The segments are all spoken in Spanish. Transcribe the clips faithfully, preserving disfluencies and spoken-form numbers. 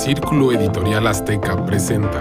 Círculo Editorial Azteca presenta.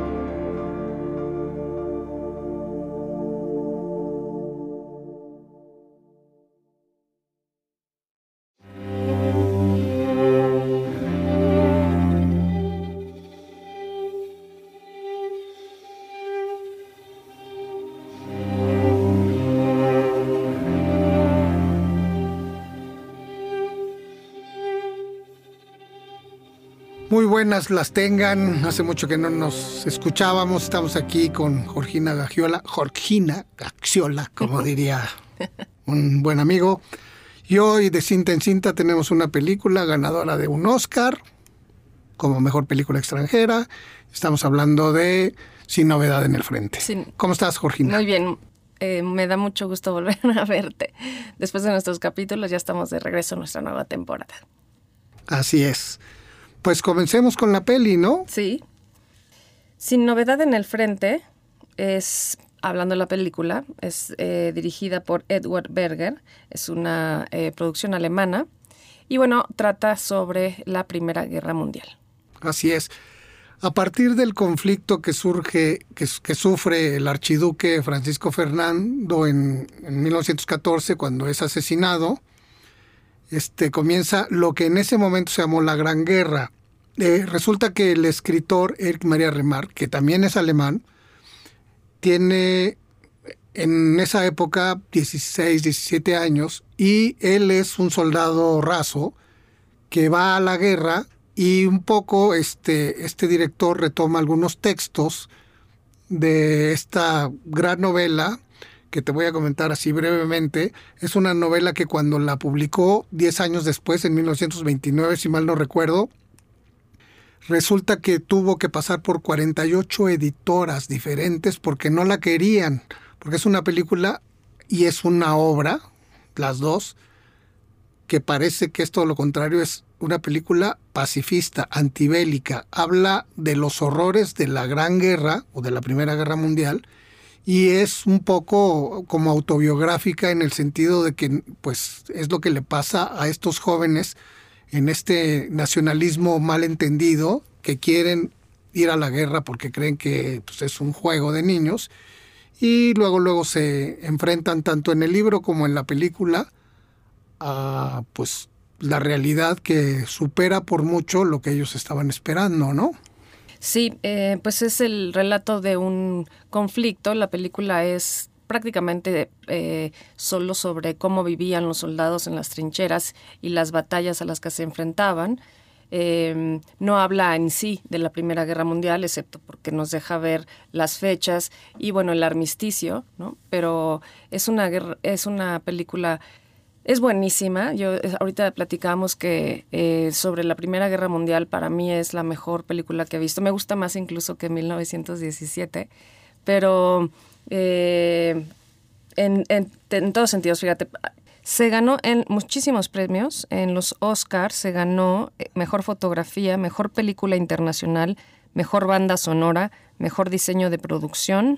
Muy buenas las tengan, hace mucho que no nos escuchábamos, estamos aquí con Georgina Gaxiola, Georgina Gaxiola, como diría un buen amigo, y hoy de cinta en cinta tenemos una película ganadora de un Oscar como mejor película extranjera. Estamos hablando de Sin Novedad en el Frente. Sí. ¿Cómo estás, Georgina? Muy bien, eh, me da mucho gusto volver a verte. Después de nuestros capítulos ya estamos de regreso a nuestra nueva temporada. Así es. Pues comencemos con la peli, ¿no? Sí. Sin Novedad en el Frente es, hablando de la película, es eh, dirigida por Edward Berger, es una eh, producción alemana y bueno, trata sobre la Primera Guerra Mundial. Así es. A partir del conflicto que surge, que, que sufre el archiduque Francisco Fernando en, en mil novecientos catorce, cuando es asesinado, Este, comienza lo que en ese momento se llamó la Gran Guerra. Eh, resulta que el escritor Erich Maria Remarque, que también es alemán, tiene en esa época dieciséis, diecisiete años, y él es un soldado raso que va a la guerra, y un poco este, este director retoma algunos textos de esta gran novela que te voy a comentar así brevemente. Es una novela que cuando la publicó diez años después, en mil novecientos veintinueve, si mal no recuerdo, resulta que tuvo que pasar por cuarenta y ocho editoras diferentes porque no la querían, porque es una película y es una obra, las dos, que parece que es todo lo contrario, es una película pacifista, antibélica, habla de los horrores de la Gran Guerra o de la Primera Guerra Mundial, y es un poco como autobiográfica en el sentido de que pues es lo que le pasa a estos jóvenes en este nacionalismo mal entendido, que quieren ir a la guerra porque creen que pues, es un juego de niños, y luego luego se enfrentan tanto en el libro como en la película a pues la realidad que supera por mucho lo que ellos estaban esperando, ¿no? Sí, eh, pues es el relato de un conflicto. La película es prácticamente eh, solo sobre cómo vivían los soldados en las trincheras y las batallas a las que se enfrentaban. Eh, no habla en sí de la Primera Guerra Mundial, excepto porque nos deja ver las fechas y bueno, el armisticio, ¿no? Pero es una guerra, es una película. Es buenísima. Yo ahorita platicábamos que eh, sobre la Primera Guerra Mundial para mí es la mejor película que he visto. Me gusta más incluso que mil novecientos diecisiete, pero eh, en, en, en todos sentidos, fíjate, se ganó en muchísimos premios. En los Oscars se ganó mejor fotografía, mejor película internacional, mejor banda sonora, mejor diseño de producción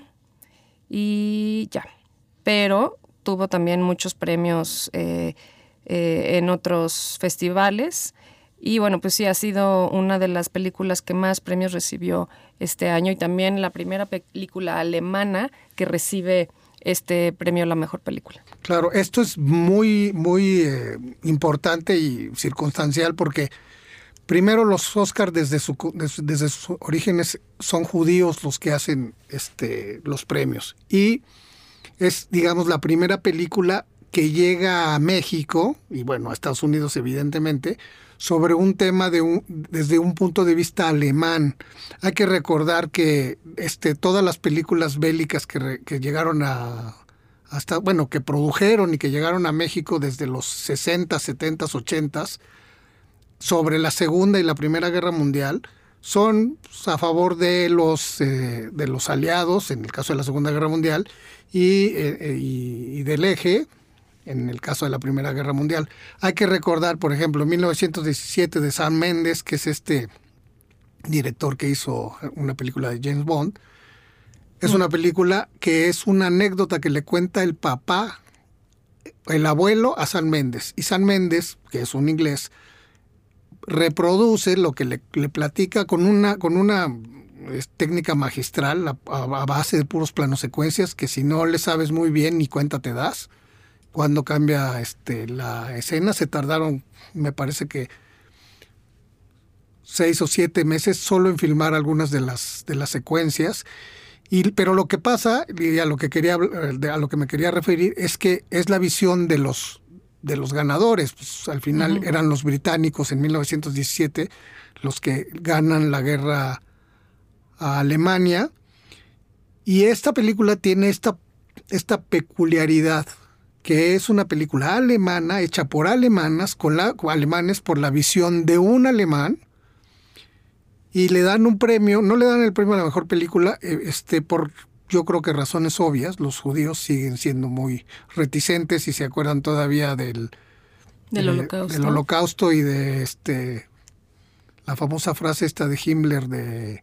y ya. Pero tuvo también muchos premios eh, eh, en otros festivales. Y bueno, pues sí, ha sido una de las películas que más premios recibió este año y también la primera película alemana que recibe este premio a la mejor película. Claro, esto es muy, muy eh, importante y circunstancial porque primero los Oscars desde, su, desde, desde sus orígenes son judíos los que hacen este, los premios. Y es, digamos, la primera película que llega a México, y bueno, a Estados Unidos evidentemente, sobre un tema de un, desde un punto de vista alemán. Hay que recordar que este, todas las películas bélicas que, re, que llegaron a, hasta, bueno, que produjeron y que llegaron a México desde los sesenta, setenta, ochenta, sobre la Segunda y la Primera Guerra Mundial, son pues, a favor de los, eh, de los aliados, en el caso de la Segunda Guerra Mundial, y, eh, y, y del eje, en el caso de la Primera Guerra Mundial. Hay que recordar, por ejemplo, mil novecientos diecisiete de Sam Mendes, que es este director que hizo una película de James Bond. Es una película que es una anécdota que le cuenta el papá, el abuelo, a Sam Mendes. Y Sam Mendes, que es un inglés, reproduce lo que le, le platica con una, con una es, técnica magistral a, a base de puros planos secuencias que si no le sabes muy bien ni cuenta te das. Cuando cambia este, la escena, se tardaron, me parece que seis o siete meses solo en filmar algunas de las, de las secuencias. Y, pero lo que pasa, y a lo que quería, a lo que me quería referir, es que es la visión de los, de los ganadores. Pues, al final uh-huh. eran los británicos en mil novecientos diecisiete los que ganan la guerra a Alemania. Y esta película tiene esta, esta peculiaridad, que es una película alemana, hecha por alemanas, con la, con alemanes por la visión de un alemán, y le dan un premio, no le dan el premio a la mejor película, este, por yo creo que razones obvias. Los judíos siguen siendo muy reticentes y se acuerdan todavía del, del, de, holocausto. del holocausto y de este la famosa frase esta de Himmler de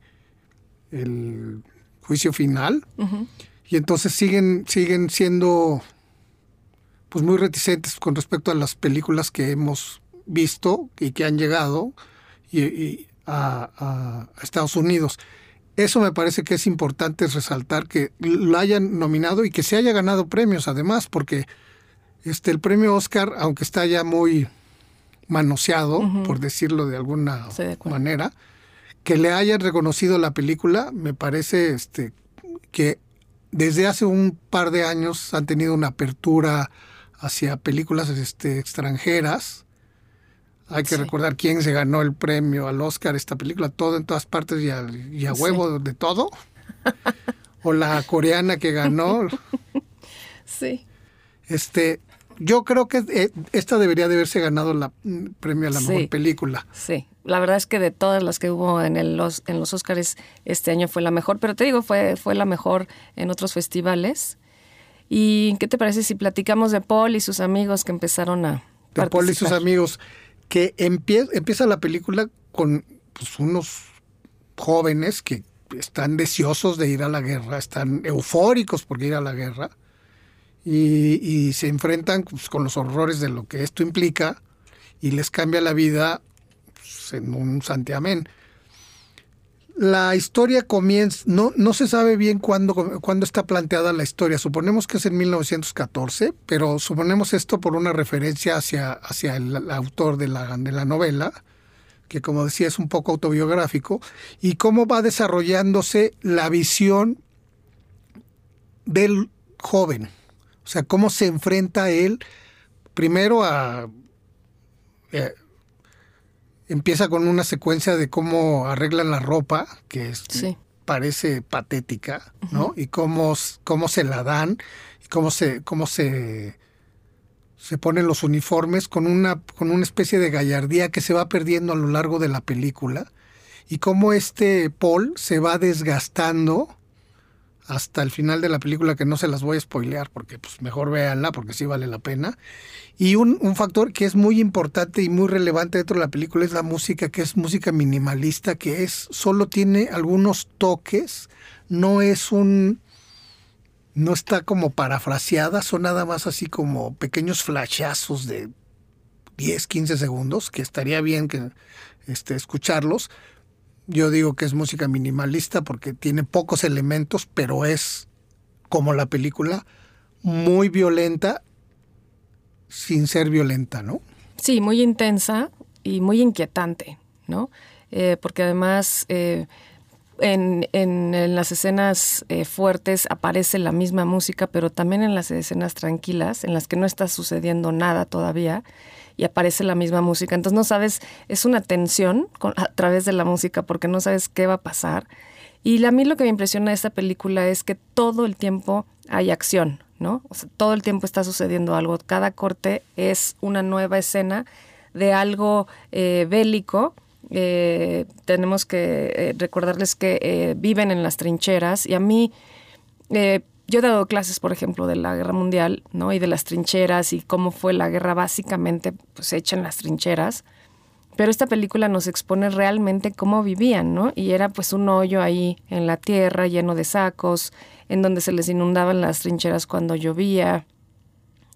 el juicio final. Uh-huh. Y entonces siguen, siguen siendo pues muy reticentes con respecto a las películas que hemos visto y que han llegado y, y a, a, a Estados Unidos. Eso me parece que es importante resaltar, que lo hayan nominado y que se haya ganado premios además, porque este el premio Oscar, aunque está ya muy manoseado, uh-huh. por decirlo de alguna de manera, que le hayan reconocido la película, me parece este que desde hace un par de años han tenido una apertura hacia películas este, extranjeras. Hay que sí. recordar quién se ganó el premio al Oscar, esta película, todo en todas partes y a, y a huevo sí. de todo. O la coreana que ganó. Sí. Este, yo creo que esta debería de haberse ganado la premio a la sí. mejor película. Sí, la verdad es que de todas las que hubo en, el, los, en los Oscars, este año fue la mejor. Pero te digo, fue, fue la mejor en otros festivales. ¿Y qué te parece si platicamos de Paul y sus amigos que empezaron a De Paul y sus amigos, que empie- empieza la película con pues, unos jóvenes que están deseosos de ir a la guerra, están eufóricos por ir a la guerra y, y se enfrentan pues, con los horrores de lo que esto implica y les cambia la vida pues, en un santiamén. La historia comienza, no, no se sabe bien cuándo, cuándo está planteada la historia. Suponemos que es en mil novecientos catorce, pero suponemos esto por una referencia hacia, hacia el, el autor de la, de la novela, que como decía es un poco autobiográfico, y cómo va desarrollándose la visión del joven. O sea, cómo se enfrenta él primero a... Eh, Empieza con una secuencia de cómo arreglan la ropa, que es, sí. parece patética, ¿no? Uh-huh. Y cómo, cómo se la dan, y cómo se, cómo se, se ponen los uniformes con una, con una especie de gallardía que se va perdiendo a lo largo de la película. Y cómo este Paul se va desgastando hasta el final de la película, que no se las voy a spoilear, porque pues mejor véanla, porque sí vale la pena. Y un, un factor que es muy importante y muy relevante dentro de la película es la música, que es música minimalista, que es solo tiene algunos toques, no es un... no está como parafraseada, son nada más así como pequeños flashazos de diez, quince segundos, que estaría bien que este, escucharlos. Yo digo que es música minimalista porque tiene pocos elementos, pero es, como la película, muy violenta sin ser violenta, ¿no? Sí, muy intensa y muy inquietante, ¿no? Eh, porque además eh, en, en, en las escenas eh, fuertes aparece la misma música, pero también en las escenas tranquilas, en las que no está sucediendo nada todavía, y aparece la misma música. Entonces no sabes, es una tensión con, a través de la música porque no sabes qué va a pasar. Y a mí lo que me impresiona de esta película es que todo el tiempo hay acción, ¿no? O sea, todo el tiempo está sucediendo algo. Cada corte es una nueva escena de algo eh, bélico. Eh, tenemos que eh, recordarles que eh, viven en las trincheras y a mí... Eh, Yo he dado clases, por ejemplo, de la Guerra Mundial, ¿no? Y de las trincheras y cómo fue la guerra básicamente pues, hecha en las trincheras. Pero esta película nos expone realmente cómo vivían, ¿no? Y era pues un hoyo ahí en la tierra lleno de sacos, en donde se les inundaban las trincheras cuando llovía.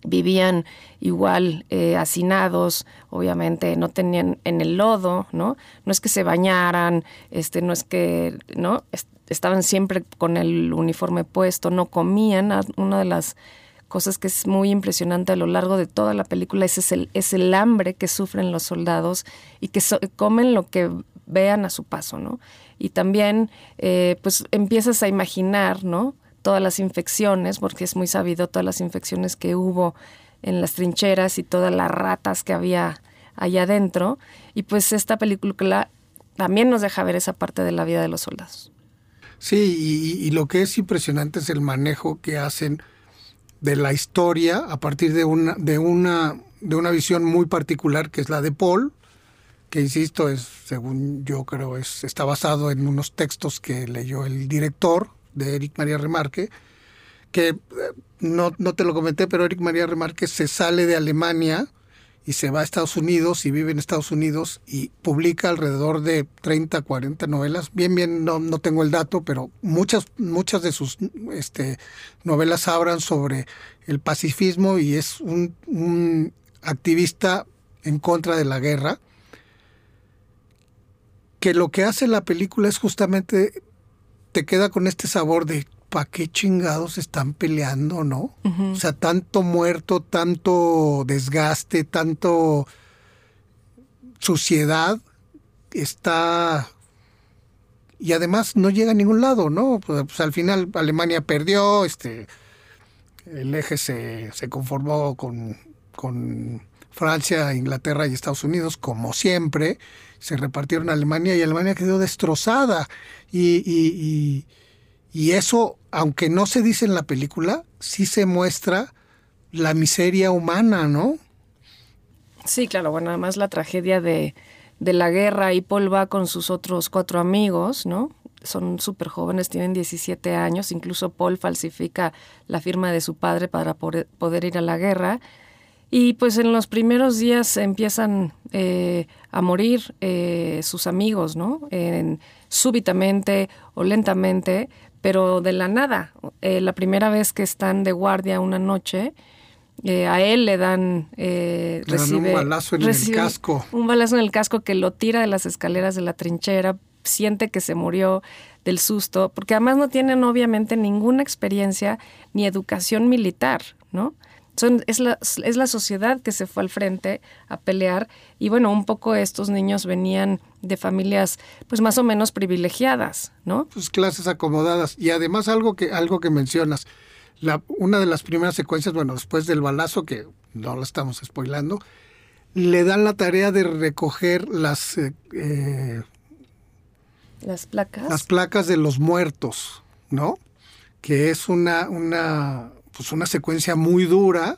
vivían igual eh, hacinados, obviamente no tenían en el lodo, ¿no? No es que se bañaran, este, no es que, ¿no? Est- estaban siempre con el uniforme puesto, no comían. Una de las cosas que es muy impresionante a lo largo de toda la película es, es, el, es el hambre que sufren los soldados y que so- comen lo que vean a su paso, ¿no? Y también, eh, pues, empiezas a imaginar, ¿no? Todas las infecciones, porque es muy sabido todas las infecciones que hubo en las trincheras y todas las ratas que había allá adentro. Y pues esta película también nos deja ver esa parte de la vida de los soldados. Sí, y, y lo que es impresionante es el manejo que hacen de la historia a partir de una, de una, de una visión muy particular, que es la de Paul, que insisto, es, según yo creo, es, está basado en unos textos que leyó el director de Éric Maria Remarque, que eh, no, no te lo comenté, pero Éric Maria Remarque se sale de Alemania y se va a Estados Unidos y vive en Estados Unidos y publica alrededor de treinta, cuarenta novelas. Bien, bien, no, no tengo el dato, pero muchas, muchas de sus este, novelas hablan sobre el pacifismo y es un, un activista en contra de la guerra, que lo que hace la película es justamente te queda con este sabor de ¿para qué chingados están peleando, no? Uh-huh. O sea, tanto muerto, tanto desgaste, tanto suciedad está... Y además no llega a ningún lado, ¿no? Pues, pues al final Alemania perdió, este, el eje se, se conformó con, con Francia, Inglaterra y Estados Unidos, como siempre. Se repartieron a Alemania y Alemania quedó destrozada. Y, y, y, y eso, aunque no se dice en la película, sí se muestra la miseria humana, ¿no? Sí, claro. Bueno, además la tragedia de, de la guerra, y Paul va con sus otros cuatro amigos, ¿no? Son súper jóvenes, tienen diecisiete años. Incluso Paul falsifica la firma de su padre para poder, poder ir a la guerra. Y pues en los primeros días empiezan eh, a morir eh, sus amigos, ¿no? En, súbitamente o lentamente, pero de la nada. Eh, la primera vez que están de guardia una noche, eh, a él le dan... Eh, le recibe, dan un balazo en el casco. Un balazo en el casco que lo tira de las escaleras de la trinchera, siente que se murió del susto, porque además no tienen obviamente ninguna experiencia ni educación militar, ¿no? Son, es, la, es la sociedad que se fue al frente a pelear y bueno, un poco estos niños venían de familias pues más o menos privilegiadas, ¿no? Pues clases acomodadas y además algo que, algo que mencionas, la, una de las primeras secuencias, bueno, después del balazo, que no lo estamos spoilando, le dan la tarea de recoger las... Eh, eh, las placas. Las placas de los muertos, ¿no? Que es una... una pues una secuencia muy dura.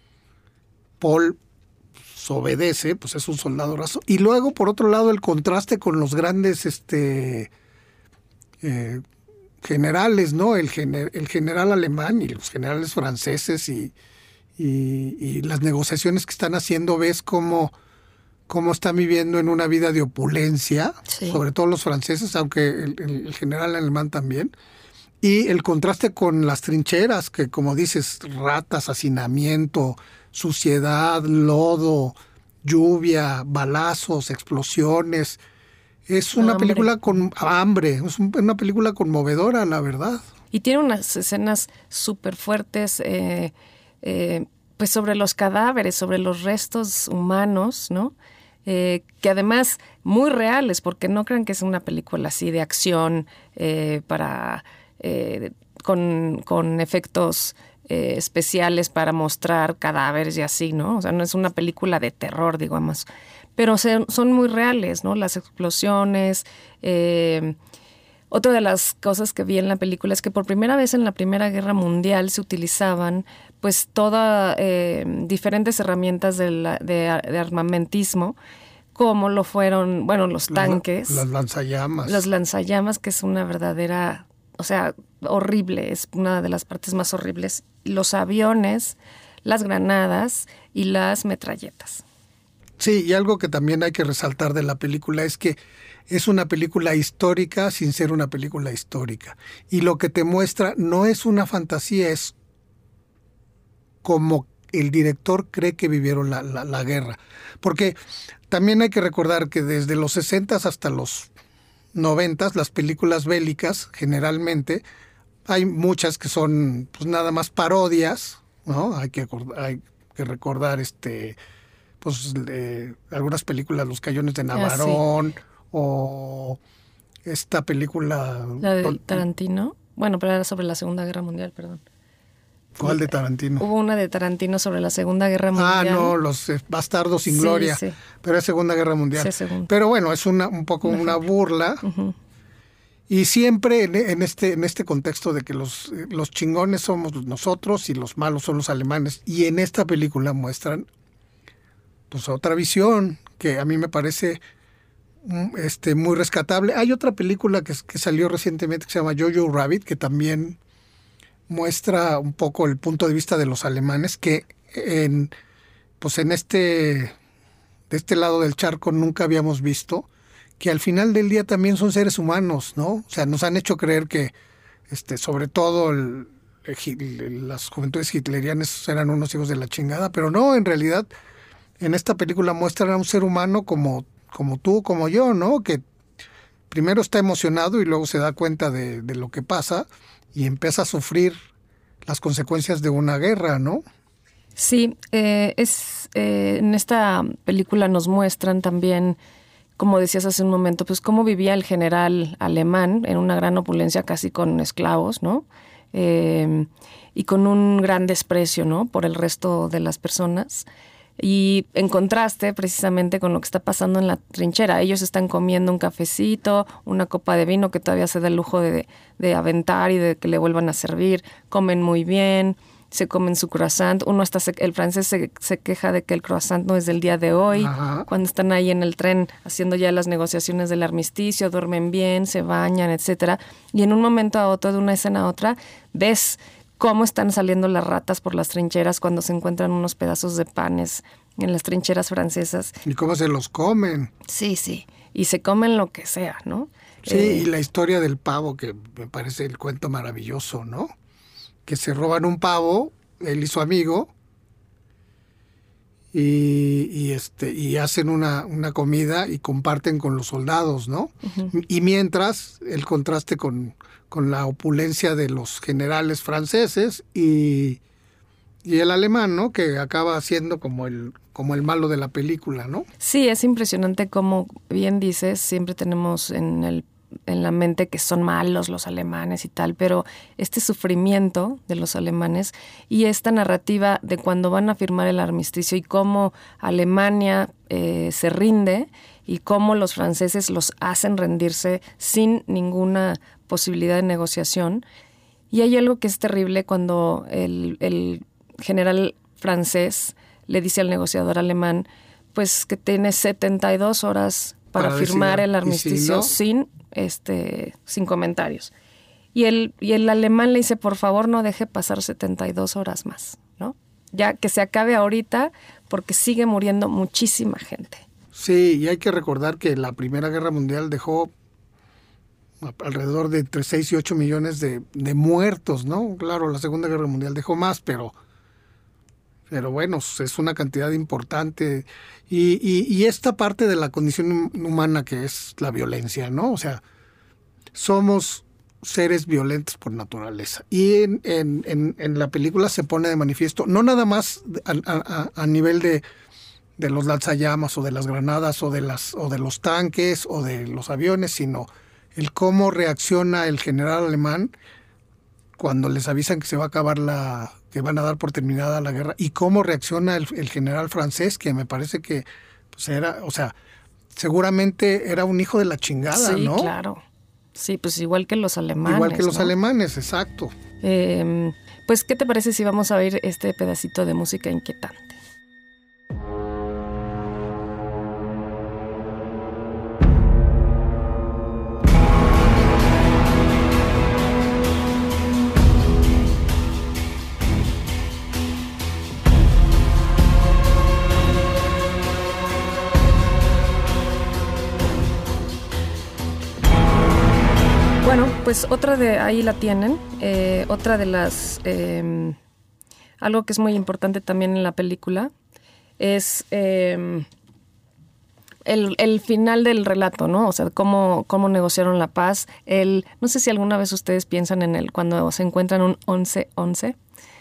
Paul pues, obedece, pues es un soldado raso. Y luego, por otro lado, el contraste con los grandes este, eh, generales, ¿no? El, gener, el general alemán y los generales franceses y, y, y las negociaciones que están haciendo, ves cómo, cómo están viviendo en una vida de opulencia, sí. Sobre todo los franceses, aunque el, el, el general alemán también. Y el contraste con las trincheras, que como dices, ratas, hacinamiento, suciedad, lodo, lluvia, balazos, explosiones. Es una hambre. película con hambre, es una película conmovedora, la verdad. Y tiene unas escenas súper fuertes, eh, eh, pues sobre los cadáveres, sobre los restos humanos, ¿no? Eh, que además muy reales, porque no crean que es una película así de acción eh, para... Eh, con, con efectos eh, especiales para mostrar cadáveres y así, ¿no? O sea, no es una película de terror, digamos, pero se, son muy reales, ¿no? Las explosiones. Eh, otra de las cosas que vi en la película es que por primera vez en la Primera Guerra Mundial se utilizaban pues todas eh, diferentes herramientas de, la, de, de armamentismo, como lo fueron, bueno, los tanques. Las lanzallamas. Los lanzallamas, que es una verdadera... O sea, horrible, es una de las partes más horribles. Los aviones, las granadas y las metralletas. Sí, y algo que también hay que resaltar de la película es que es una película histórica sin ser una película histórica. Y lo que te muestra no es una fantasía, es como el director cree que vivieron la, la, la guerra. Porque también hay que recordar que desde los sesentas hasta los noventas, las películas bélicas, generalmente, hay muchas que son pues nada más parodias, ¿no? Hay que, hay que recordar este, pues, eh, algunas películas, Los Cañones de Navarón, ah, sí. o esta película... La de Tarantino. Bueno, pero era sobre la Segunda Guerra Mundial, perdón. ¿Cuál de Tarantino? Hubo una de Tarantino sobre la Segunda Guerra Mundial. Ah, no, Los eh, Bastardos sin sí, Gloria. Sí. Pero es Segunda Guerra Mundial. Sí, segunda. Pero bueno, es una un poco un una burla. Uh-huh. Y siempre en, en este en este contexto de que los, los chingones somos nosotros y los malos son los alemanes. Y en esta película muestran pues otra visión que a mí me parece este, muy rescatable. Hay otra película que, que salió recientemente que se llama Jojo Rabbit, que también muestra un poco el punto de vista de los alemanes, que en, pues en este, de este lado del charco nunca habíamos visto, que al final del día también son seres humanos, ¿no? O sea, nos han hecho creer que, este, sobre todo el, el, las juventudes hitlerianas eran unos hijos de la chingada, pero no, en realidad en esta película muestran a un ser humano como, como tú, como yo, ¿no? Que primero está emocionado y luego se da cuenta de, de lo que pasa y empieza a sufrir las consecuencias de una guerra, ¿no? Sí, eh, es eh, en esta película nos muestran también, como decías hace un momento, pues cómo vivía el general alemán en una gran opulencia, casi con esclavos, ¿no? Eh, y con un gran desprecio, ¿no? Por el resto de las personas. Y en contraste precisamente con lo que está pasando en la trinchera. Ellos están comiendo un cafecito, una copa de vino que todavía se da el lujo de, de aventar y de que le vuelvan a servir. Comen muy bien, se comen su croissant. Uno hasta se, el francés se, se queja de que el croissant no es del día de hoy. Ajá. Cuando están ahí en el tren haciendo ya las negociaciones del armisticio, duermen bien, se bañan, etcétera. Y en un momento a otro, de una escena a otra, ves cómo están saliendo las ratas por las trincheras cuando se encuentran unos pedazos de panes en las trincheras francesas. Y cómo se los comen. Sí, sí. Y se comen lo que sea, ¿no? Sí, eh, y la historia del pavo, que me parece el cuento maravilloso, ¿no? Que se roban un pavo, él y su amigo, y, y, este, y hacen una, una comida y comparten con los soldados, ¿no? Uh-huh. Y mientras, el contraste con... con la opulencia de los generales franceses y, y el alemán, ¿no? Que acaba siendo como el, como el malo de la película, ¿no? Sí, es impresionante como bien dices, siempre tenemos en, el, en la mente que son malos los alemanes y tal, pero este sufrimiento de los alemanes y esta narrativa de cuando van a firmar el armisticio y cómo Alemania eh, se rinde y cómo los franceses los hacen rendirse sin ninguna posibilidad de negociación. Y hay algo que es terrible cuando el, el general francés le dice al negociador alemán pues que tiene setenta y dos horas para, para firmar decir, el armisticio si no? sin, este, sin comentarios. Y el, y el alemán le dice, por favor, no deje pasar setenta y dos horas más, ¿no? Ya que se acabe ahorita porque sigue muriendo muchísima gente. Sí, y hay que recordar que la Primera Guerra Mundial dejó alrededor de entre seis y ocho millones de, de muertos, ¿no? Claro, la Segunda Guerra Mundial dejó más, pero, pero bueno, es una cantidad importante. Y, y, y esta parte de la condición humana que es la violencia, ¿no? O sea, somos seres violentos por naturaleza. Y en, en, en, en la película se pone de manifiesto, no nada más a, a, a nivel de, de los lanzallamas o de las granadas o de, las, o de los tanques o de los aviones, sino el cómo reacciona el general alemán cuando les avisan que se va a acabar la, que van a dar por terminada la guerra, y cómo reacciona el, el general francés, que me parece que pues era, o sea, seguramente era un hijo de la chingada, sí, ¿no? Sí, claro. Sí, pues igual que los alemanes. Igual que los ¿no? alemanes, exacto. Eh, pues, ¿qué te parece si vamos a oír este pedacito de música inquietante? Bueno, pues otra de, ahí la tienen, eh, otra de las eh, algo que es muy importante también en la película es eh, el, el final del relato, ¿no? O sea, cómo, cómo negociaron la paz. El, no sé si alguna vez ustedes piensan en el cuando se encuentran un once once.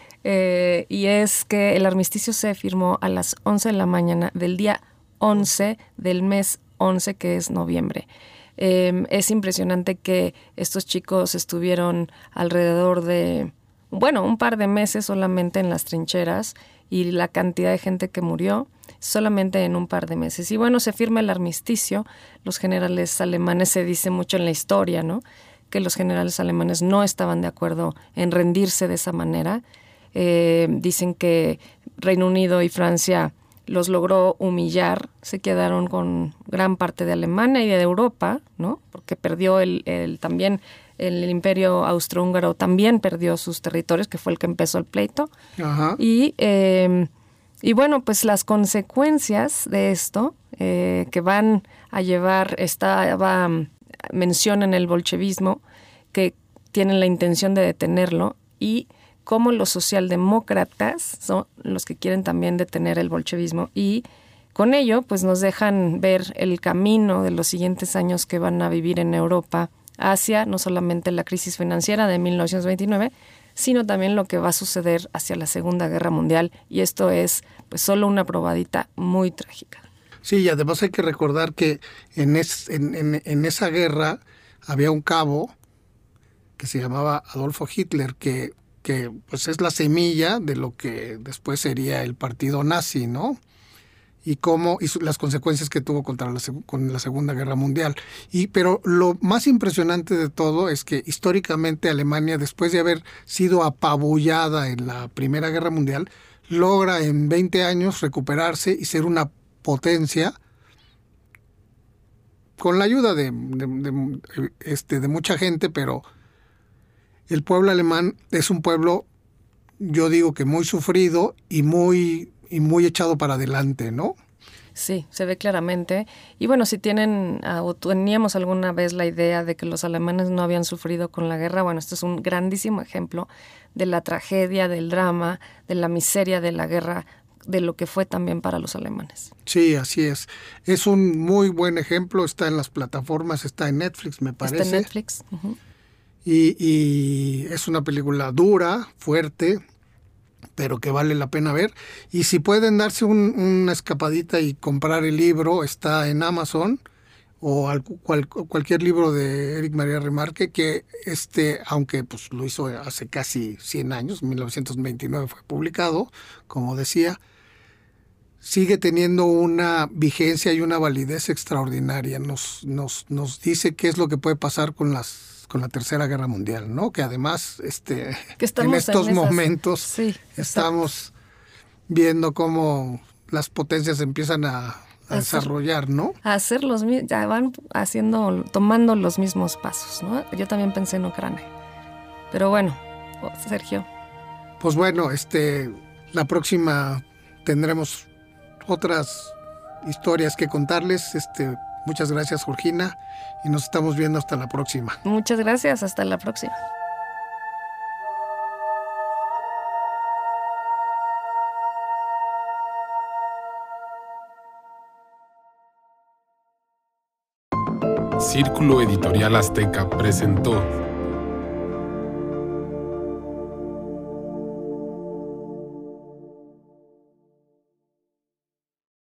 Eh, y es que el armisticio se firmó a las once de la mañana del día once del mes once, que es noviembre. Eh, es impresionante que estos chicos estuvieron alrededor de, bueno, un par de meses solamente en las trincheras y la cantidad de gente que murió solamente en un par de meses. Y bueno, se firma el armisticio. Los generales alemanes, se dice mucho en la historia, ¿no?, que los generales alemanes no estaban de acuerdo en rendirse de esa manera. Eh, dicen que Reino Unido y Francia los logró humillar, se quedaron con gran parte de Alemania y de Europa, ¿no? Porque perdió el, el también el imperio austrohúngaro también perdió sus territorios, que fue el que empezó el pleito. Ajá. Y, eh, y bueno, pues las consecuencias de esto eh, que van a llevar, estaba, mencionan el bolchevismo, que tienen la intención de detenerlo, y cómo los socialdemócratas son los que quieren también detener el bolchevismo, y con ello pues nos dejan ver el camino de los siguientes años que van a vivir en Europa hacia no solamente la crisis financiera de mil novecientos veintinueve, sino también lo que va a suceder hacia la Segunda Guerra Mundial, y esto es pues solo una probadita muy trágica. Sí, y además hay que recordar que en, es, en, en, en esa guerra había un cabo que se llamaba Adolfo Hitler, que que pues es la semilla de lo que después sería el partido nazi, ¿no? Y cómo y su, las consecuencias que tuvo contra la, con la Segunda Guerra Mundial. Y pero lo más impresionante de todo es que históricamente Alemania, después de haber sido apabullada en la Primera Guerra Mundial, logra en veinte años recuperarse y ser una potencia con la ayuda de, de, de, este, de mucha gente, pero el pueblo alemán es un pueblo, yo digo que muy sufrido y muy, y muy echado para adelante, ¿no? Sí, se ve claramente. Y bueno, si tienen o teníamos alguna vez la idea de que los alemanes no habían sufrido con la guerra, bueno, esto es un grandísimo ejemplo de la tragedia, del drama, de la miseria de la guerra, de lo que fue también para los alemanes. Sí, así es. Es un muy buen ejemplo, está en las plataformas, está en Netflix, me parece. Está en Netflix. Uh-huh. Y, y es una película dura, fuerte, pero que vale la pena ver. Y si pueden darse un, una escapadita y comprar el libro, está en Amazon, o al, cual, cualquier libro de Éric María Remarque, que este, aunque pues lo hizo hace casi cien años, en mil novecientos veintinueve fue publicado, como decía, sigue teniendo una vigencia y una validez extraordinaria. Nos, nos, nos dice qué es lo que puede pasar con las con la Tercera Guerra Mundial, ¿no? Que además este que en estos en esas, momentos sí, estamos viendo cómo las potencias empiezan a, a hacer, desarrollar, ¿no? A hacer los ya van haciendo, tomando los mismos pasos, ¿no? Yo también pensé en Ucrania. Pero bueno, Sergio. Pues bueno, este la próxima tendremos otras historias que contarles. Este, muchas gracias, Georgina, y nos estamos viendo hasta la próxima. Muchas gracias, hasta la próxima. Círculo Editorial Azteca presentó